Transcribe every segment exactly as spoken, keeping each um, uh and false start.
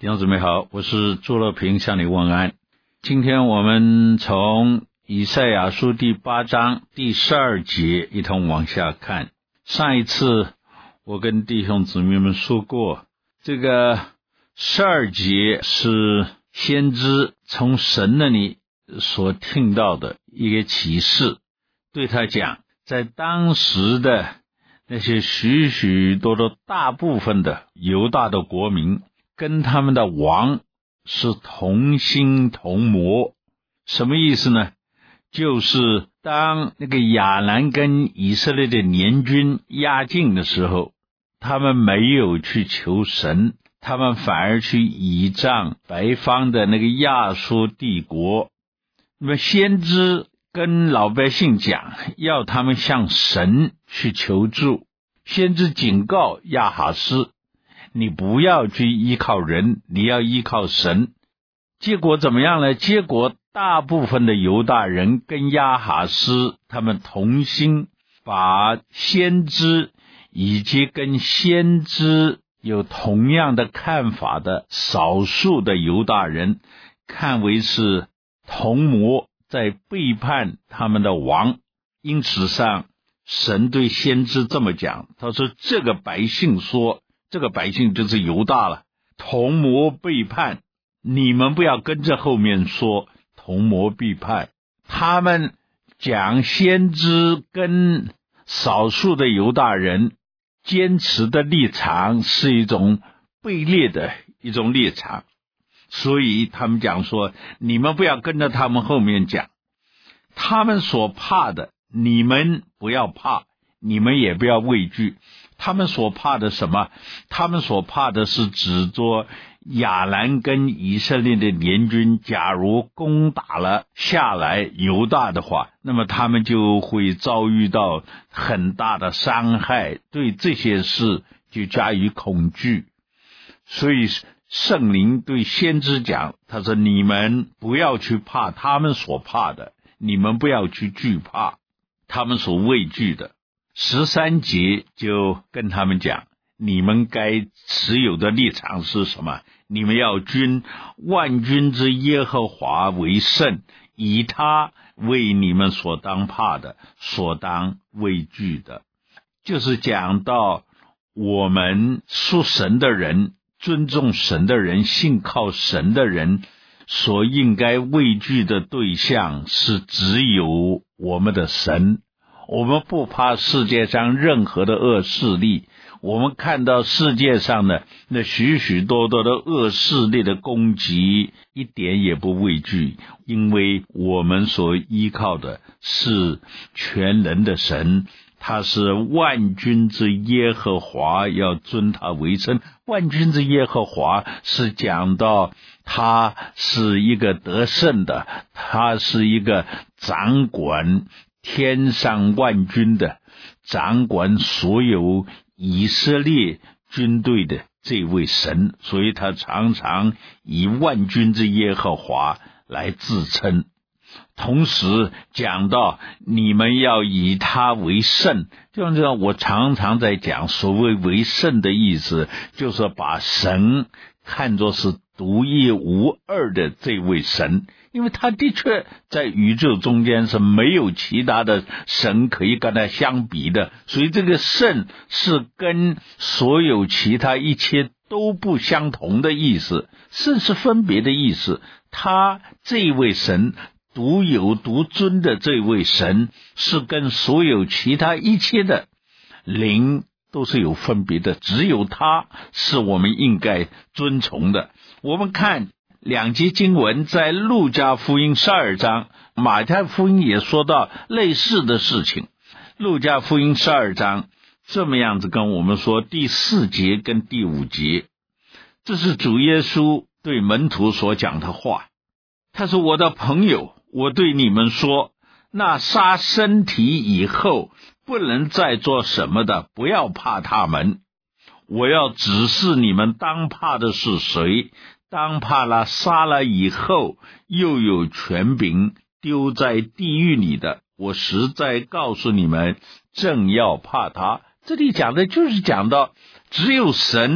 弟兄姊妹好，我是朱乐平，向你问安。今天我们从以赛亚书第八章第十二节一同往下看。上一次我跟弟兄姊妹们说过，这个十二节是先知从神那里所听到的一个启示，对他讲，在当时的那些许许多多大部分的犹大的国民跟他们的王是同心同谋。什么意思呢？就是当那个亚兰跟以色列的联军压境的时候，他们没有去求神，他们反而去倚仗北方的那个亚述帝国。那么先知跟老百姓讲，要他们向神去求助。先知警告亚哈斯，你不要去依靠人，你要依靠神。结果怎么样呢？结果大部分的犹大人跟亚哈斯他们同心，把先知以及跟先知有同样的看法的少数的犹大人看为是同谋，在背叛他们的王。因此上神对先知这么讲，他说这个百姓说，这个百姓就是犹大了，同谋背叛，你们不要跟着后面说同谋背叛。他们讲先知跟少数的犹大人坚持的立场是一种卑劣的一种立场，所以他们讲说，你们不要跟着他们后面讲，他们所怕的你们不要怕，你们也不要畏惧。他们所怕的什么？他们所怕的是指着亚兰跟以色列的联军假如攻打了下来犹大的话，那么他们就会遭遇到很大的伤害，对这些事就加以恐惧。所以圣灵对先知讲，他说你们不要去怕他们所怕的，你们不要去惧怕他们所畏惧的。十三节就跟他们讲，你们该持有的立场是什么？你们要尊万军之耶和华为圣，以他为你们所当怕的，所当畏惧的。就是讲到我们属神的人，尊重神的人，信靠神的人所应该畏惧的对象是只有我们的神。我们不怕世界上任何的恶势力，我们看到世界上的那许许多多的恶势力的攻击，一点也不畏惧，因为我们所依靠的是全能的神，他是万军之耶和华，要尊他为圣。万军之耶和华是讲到他是一个得胜的，他是一个掌管天上万军的，掌管所有以色列军队的这位神，所以他常常以万军之耶和华来自称。同时讲到你们要以他为圣，就像这样，我常常在讲所谓为圣的意思，就是把神看作是独一无二的这位神，因为他的确在宇宙中间是没有其他的神可以跟他相比的，所以这个圣是跟所有其他一切都不相同的意思，圣是分别的意思。他这位神独有独尊的这位神是跟所有其他一切的灵都是有分别的，只有他是我们应该尊崇的。我们看两节经文，在路加福音十二章，马太福音也说到类似的事情。路加福音十二章这么样子跟我们说，第四节跟第五节，这是主耶稣对门徒所讲的话。他说，我的朋友，我对你们说，那杀身体以后不能再做什么的，不要怕他们。我要指示你们当怕的是谁，当怕了杀了以后又有权柄丢在地狱里的。我实在告诉你们，正要怕他。这里讲的就是讲到只有神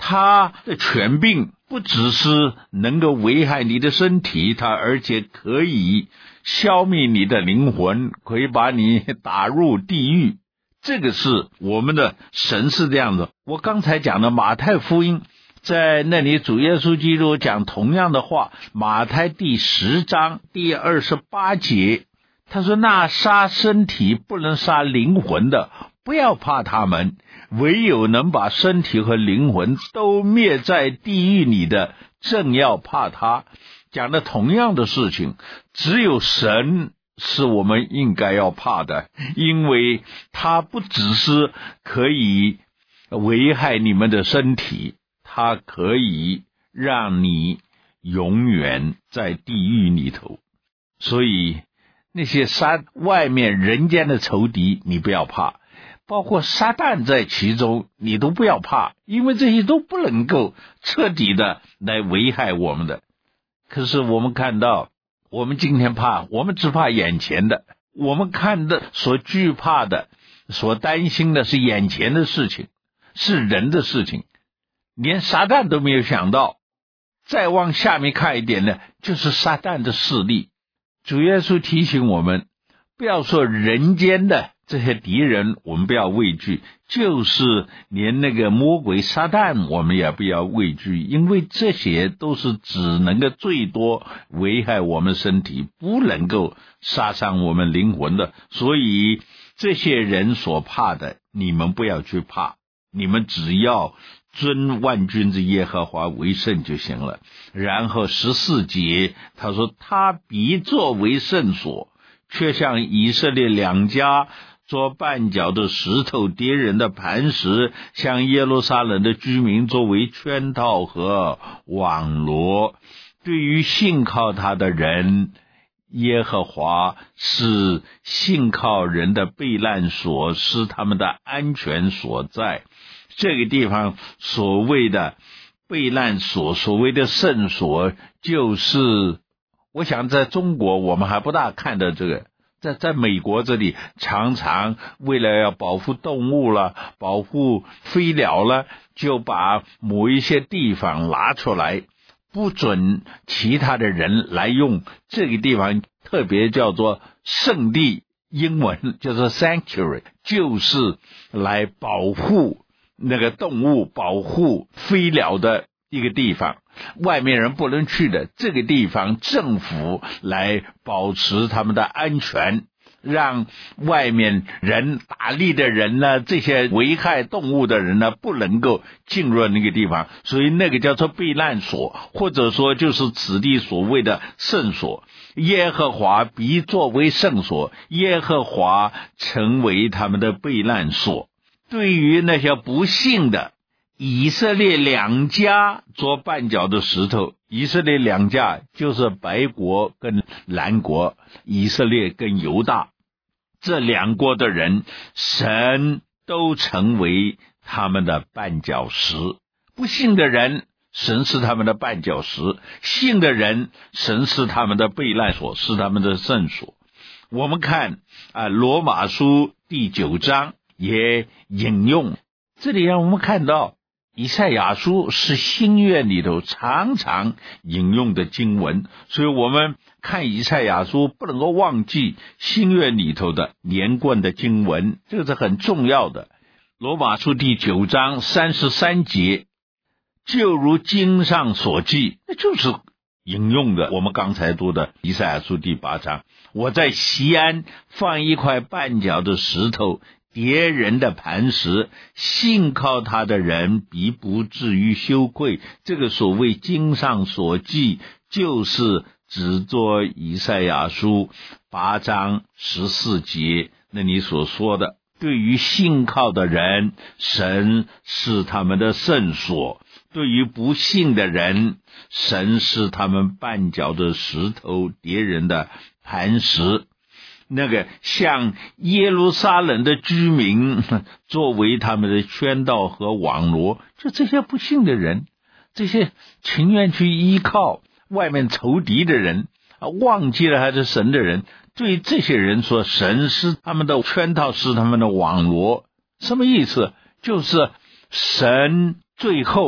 他的权柄不只是能够危害你的身体，他而且可以消灭你的灵魂，可以把你打入地狱。这个是我们的神是这样子。我刚才讲的马太福音，在那里主耶稣基督讲同样的话，马太第十章第二十八节，他说，那杀身体不能杀灵魂的，不要怕他们，唯有能把身体和灵魂都灭在地狱里的，正要怕他。讲的同样的事情，只有神是我们应该要怕的，因为他不只是可以危害你们的身体，他可以让你永远在地狱里头。所以那些杀外面人间的仇敌你不要怕，包括撒旦在其中你都不要怕，因为这些都不能够彻底的来危害我们的。可是我们看到，我们今天怕，我们只怕眼前的，我们看的所惧怕的，所担心的是眼前的事情，是人的事情，连撒旦都没有想到。再往下面看一点呢，就是撒旦的势力。主耶稣提醒我们，不要说人间的这些敌人我们不要畏惧，就是连那个魔鬼撒旦我们也不要畏惧，因为这些都是只能够最多危害我们身体，不能够杀伤我们灵魂的。所以这些人所怕的你们不要去怕，你们只要尊万军之耶和华为圣就行了。然后十四节他说，他必作为圣所，却像以色列两家做绊脚的石头，敌人的磐石，像耶路撒冷的居民作为圈套和网罗。对于信靠他的人，耶和华是信靠人的避难所，是他们的安全所在。这个地方所谓的避难所，所谓的圣所，就是我想在中国我们还不大看到这个，在在美国这里常常为了要保护动物了，保护飞鸟了，就把某一些地方拿出来，不准其他的人来用这个地方，特别叫做圣地，英文叫做 sanctuary， 就是来保护那个动物，保护飞鸟的一个地方，外面人不能去的。这个地方政府来保持他们的安全，让外面人打猎的人呢，这些危害动物的人呢，不能够进入那个地方，所以那个叫做避难所，或者说就是此地所谓的圣所。耶和华必作为圣所，耶和华成为他们的避难所。对于那些不信的以色列两家做绊脚的石头，以色列两家就是白国跟蓝国，以色列跟犹大，这两国的人，神都成为他们的绊脚石。不信的人，神是他们的绊脚石；信的人，神是他们的避难所，是他们的圣所。我们看啊，罗马书第九章也引用，这里让我们看到以赛亚书是新约里头常常引用的经文，所以我们看以赛亚书不能够忘记新约里头的连贯的经文，这个是很重要的。罗马书第九章三十三节，就如经上所记，那就是引用的我们刚才读的以赛亚书第八章，我在西安放一块绊脚的石头，敌人的磐石，信靠他的人必不至于羞愧。这个所谓经上所记，就是指作以赛亚书八章十四节那里所说的，对于信靠的人，神是他们的圣所；对于不信的人，神是他们绊脚的石头，敌人的磐石。那个像耶路撒冷的居民作为他们的圈道和网罗，就这些不信的人，这些情愿去依靠外面仇敌的人，忘记了他是神的人，对这些人说神是他们的圈套，是他们的网罗。什么意思？就是神最后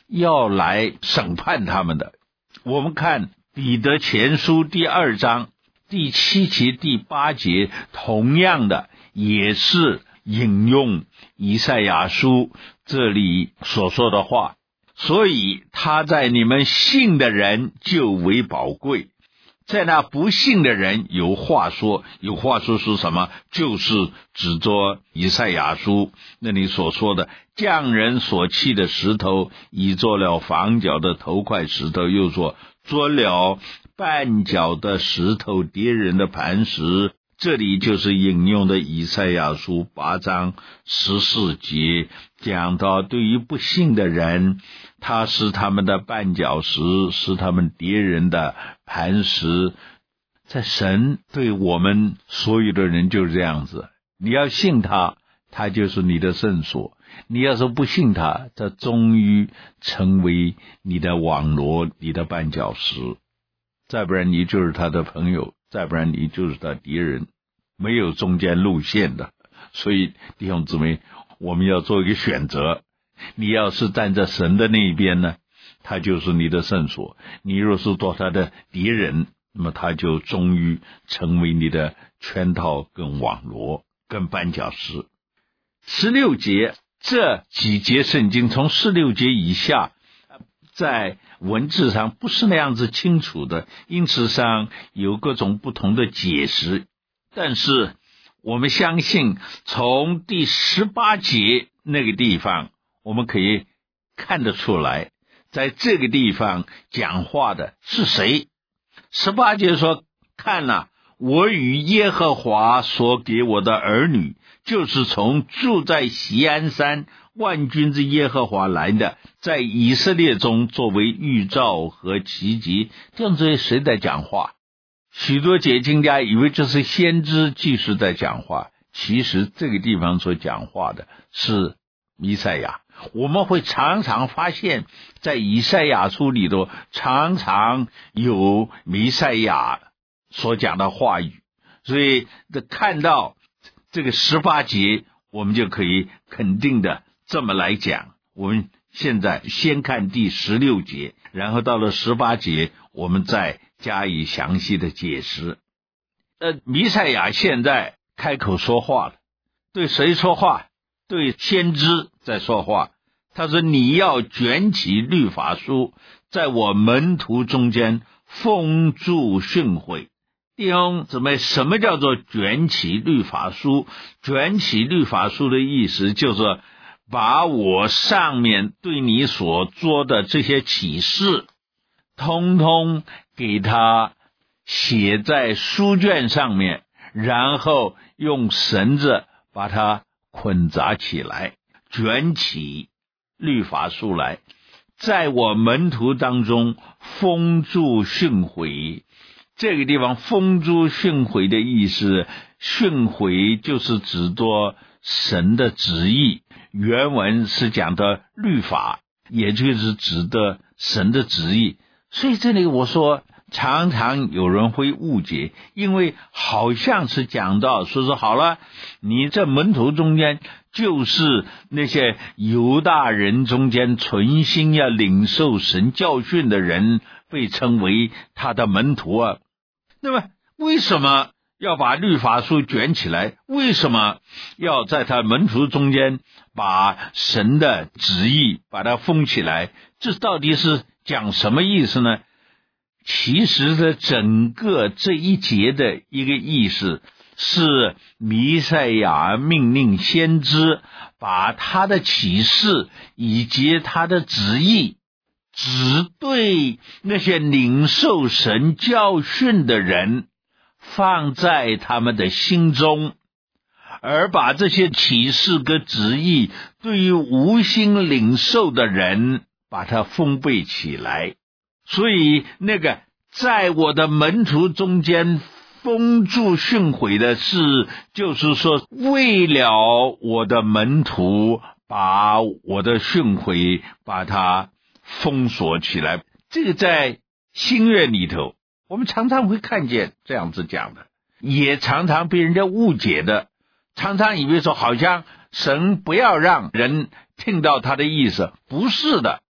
要来审判他们的。我们看彼得前书第二章第七节第八节，同样的也是引用以赛亚书这里所说的话，所以他在你们信的人就为宝贵，在那不信的人有话说。有话说是什么？就是指着以赛亚书那里所说的，匠人所弃的石头已做了房角的头块石头，又说做了绊脚的石头跌人的磐石。这里就是引用的以赛亚书八章十四节，讲到对于不信的人，他是他们的绊脚石，是他们跌人的磐石。在神对我们所有的人就是这样子，你要信他，他就是你的圣所；你要是不信他，他终于成为你的网罗，你的绊脚石。再不然你就是他的朋友，再不然你就是他敌人，没有中间路线的。所以弟兄姊妹，我们要做一个选择，你要是站在神的那一边呢，他就是你的圣所；你若是做他的敌人，那么他就终于成为你的圈套跟网罗跟绊脚石。十六节，这几节圣经从十六节以下在文字上不是那样子清楚的，因此上有各种不同的解释。但是我们相信从第十八节那个地方我们可以看得出来，在这个地方讲话的是谁。十八节说，看啊，我与耶和华所给我的儿女，就是从住在锡安山万军之耶和华来的，在以色列中作为预兆和奇迹。这样子谁在讲话？许多解经家以为这是先知继续在讲话，其实这个地方所讲话的是弥赛亚。我们会常常发现在以赛亚书里头常常有弥赛亚所讲的话语，所以看到这个十八节我们就可以肯定的这么来讲。我们现在先看第十六节，然后到了十八节我们再加以详细的解释。呃，弥赛亚现在开口说话了，对谁说话？对先知在说话。他说，你要卷起律法书，在我门徒中间封住训诲。弟兄姊妹，什么叫做卷起律法书？卷起律法书的意思就是把我上面对你所做的这些启示通通给他写在书卷上面，然后用绳子把它捆扎起来，卷起律法书来，在我门徒当中封住训诲。这个地方封住训诲的意思，训诲就是指着神的旨意，原文是讲的律法，也就是指的神的旨意。所以这里我说常常有人会误解，因为好像是讲到说是好了，你这门徒中间就是那些犹大人中间存心要领受神教训的人被称为他的门徒啊。那么为什么要把律法书卷起来？为什么要在他门徒中间把神的旨意把它封起来？这到底是讲什么意思呢？其实的整个这一节的一个意思是弥赛亚命令先知把他的启示以及他的旨意只对那些领受神教训的人放在他们的心中，而把这些启示跟旨意对于无心领受的人把它封闭起来。所以那个在我的门徒中间封住训诲的事，就是说为了我的门徒把我的训诲把它封锁起来。这个在新约里头我们常常会看见这样子讲的，也常常被人家误解的，常常以为说好像神不要让人听到他的意思，不是的。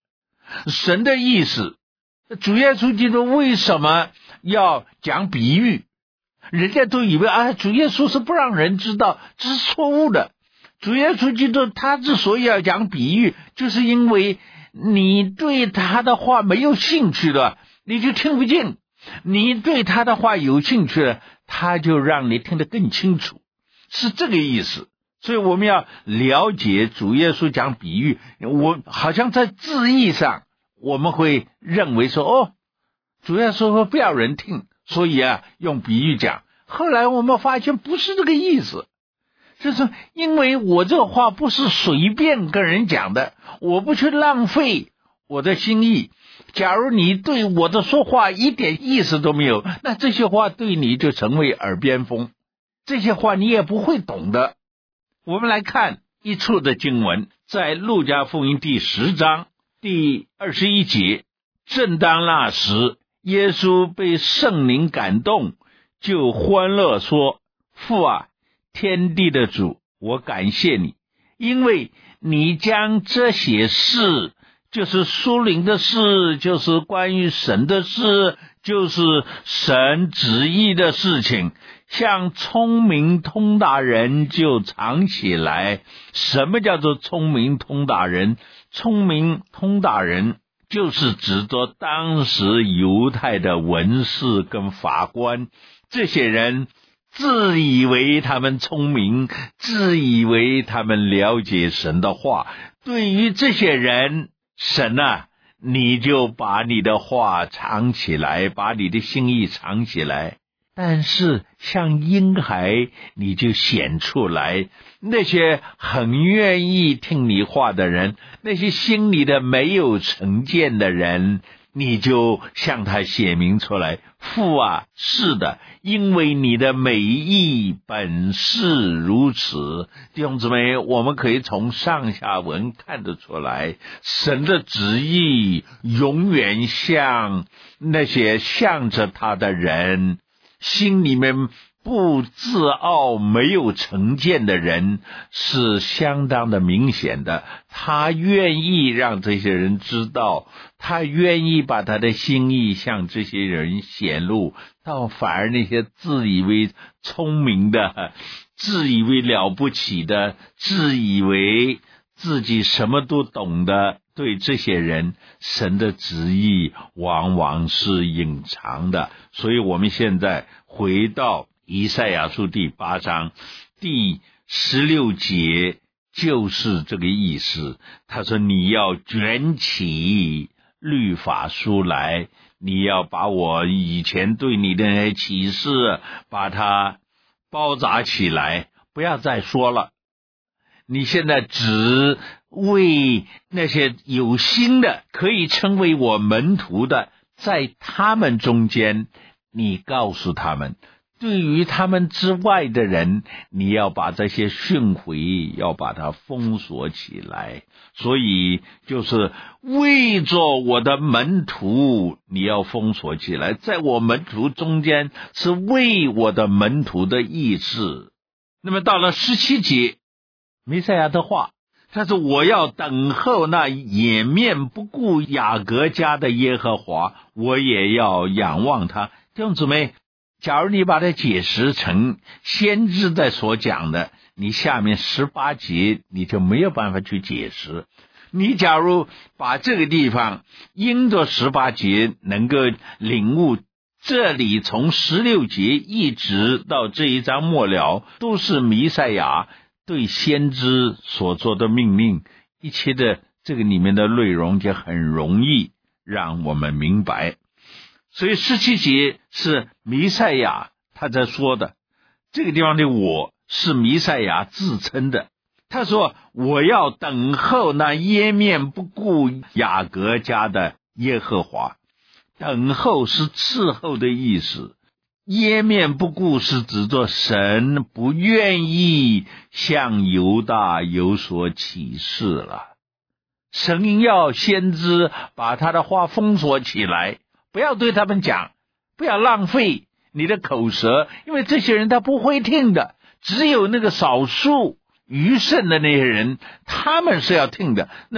神的意思。主耶稣基督为什么要讲比喻？人家都以为啊，主耶稣是不让人知道，这是错误的。主耶稣基督他之所以要讲比喻，就是因为你对他的话没有兴趣的，你就听不进；你对他的话有兴趣的，他就让你听得更清楚，是这个意思。所以我们要了解主耶稣讲比喻，我好像在字义上我们会认为说，哦，主耶稣说不要人听，所以啊用比喻讲。后来我们发现不是这个意思，就是因为我这话不是随便跟人讲的，我不去浪费我的心意。假如你对我的说话一点意思都没有，那这些话对你就成为耳边风，这些话你也不会懂的。我们来看一处的经文，在路加福音第十章第二十一节，正当那时，耶稣被圣灵感动，就欢乐说，父啊，天地的主，我感谢你，因为你将这些事，就是属灵的事，就是关于神的事，就是神旨意的事情，像聪明通达人就藏起来。什么叫做聪明通达人？聪明通达人就是指着当时犹太的文士跟法官，这些人自以为他们聪明，自以为他们了解神的话。对于这些人，神啊，你就把你的话藏起来，把你的心意藏起来。但是像婴孩，你就显出来。那些很愿意听你话的人，那些心里的没有成见的人，你就向他写明出来。父啊，是的，因为你的美意本是如此。弟兄姊妹，我们可以从上下文看得出来，神的旨意永远向那些向着他的人，心里面不自傲没有成见的人，是相当的明显的。他愿意让这些人知道，他愿意把他的心意向这些人显露，倒反而那些自以为聪明的，自以为了不起的，自以为自己什么都懂的，对这些人，神的旨意往往是隐藏的。所以我们现在回到以赛亚书第八章第十六节，就是这个意思。他说，你要卷起律法书来，你要把我以前对你的那些启示把它包扎起来，不要再说了。你现在只为那些有心的，可以称为我门徒的，在他们中间，你告诉他们，对于他们之外的人，你要把这些训诲要把它封锁起来。所以就是为着我的门徒，你要封锁起来，在我门徒中间是为我的门徒的意思。那么到了十七节，弥赛亚的话，他说，我要等候那掩面不顾雅各家的耶和华，我也要仰望他。弟兄姊妹，假如你把它解释成先知在所讲的，你下面十八节你就没有办法去解释。你假如把这个地方因着十八节能够领悟，这里从十六节一直到这一章末了，都是弥赛亚对先知所做的命令，一切的这个里面的内容就很容易让我们明白。所以十七节是弥赛亚他在说的，这个地方的我是弥赛亚自称的。他说，我要等候那掩面不顾雅各家的耶和华。等候是伺候的意思，掩面不顾是指着神不愿意向犹大有所启示了。神要先知把他的话封锁起来，不要对他们讲，不要浪费你的口舌，因为这些人他不会听的，只有那个少数余剩的那些人，他们是要听的。那么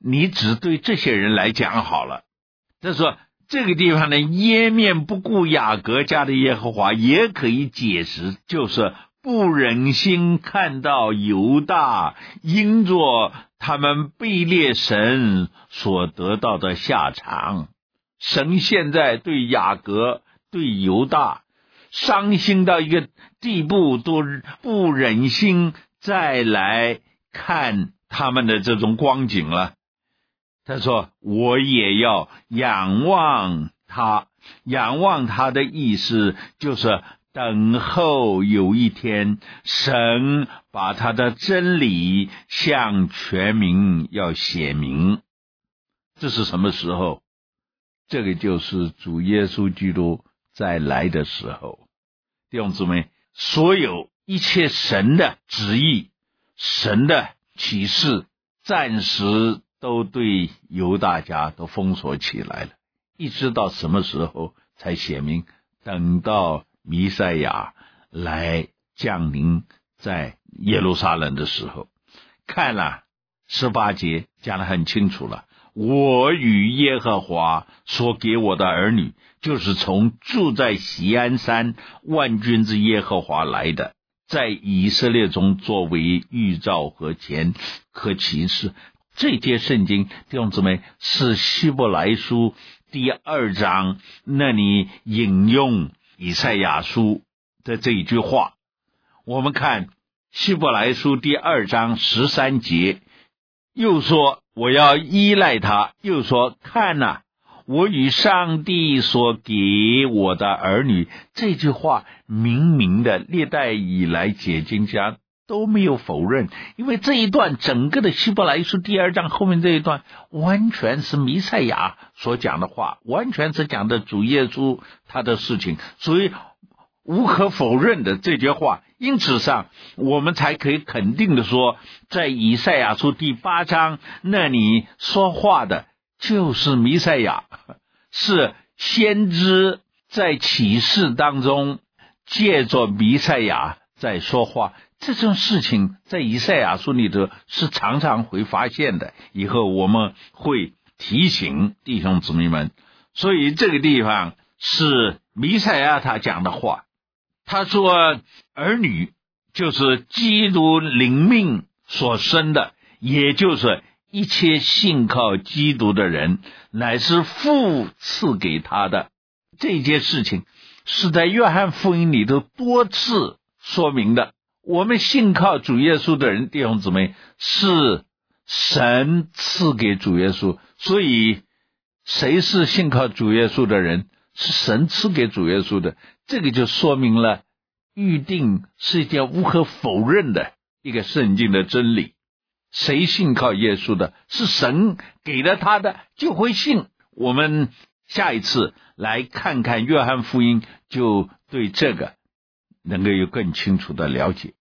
你只对这些人来讲好了。他说这个地方呢，湮面不顾雅各家的耶和华也可以解释，就是不忍心看到犹大因着他们背裂神所得到的下场。神现在对雅各对犹大伤心到一个地步，都不忍心再来看他们的这种光景了。他说我也要仰望他，仰望他的意思就是等候有一天神把他的真理向全民要显明。这是什么时候？这个就是主耶稣基督再来的时候。弟兄姊妹，所有一切神的旨意，神的启示暂时都对犹大家都封锁起来了，一直到什么时候才显明？等到弥赛亚来降临在耶路撒冷的时候。看了十八节讲得很清楚了，我与耶和华所给我的儿女，就是从住在锡安山万军之耶和华来的，在以色列中作为预兆和前和启示。这节圣经弟兄姊妹是希伯来书第二章那里引用以赛亚书的这一句话。我们看希伯来书第二章十三节，又说我要依赖他，又说看啊，我与上帝所给我的儿女。这句话明明的历代以来解经家都没有否认，因为这一段整个的希伯来书第二章后面这一段完全是弥赛亚所讲的话，完全是讲的主耶稣他的事情，所以无可否认的这句话。因此上我们才可以肯定的说，在以赛亚书第八章那里说话的就是弥赛亚，是先知在启示当中借着弥赛亚在说话。这种事情在以赛亚书里头是常常会发现的，以后我们会提醒弟兄姊妹们。所以这个地方是弥赛亚他讲的话，他说儿女就是基督灵命所生的，也就是一切信靠基督的人，乃是父赐给他的。这件事情是在约翰福音里头多次说明的。我们信靠主耶稣的人，弟兄姊妹，是神赐给主耶稣。所以谁是信靠主耶稣的人？是神赐给主耶稣的。这个就说明了预定是一件无可否认的一个圣经的真理。谁信靠耶稣的，是神给了他的，就会信。我们下一次来看看约翰福音，就对这个能够有更清楚的了解。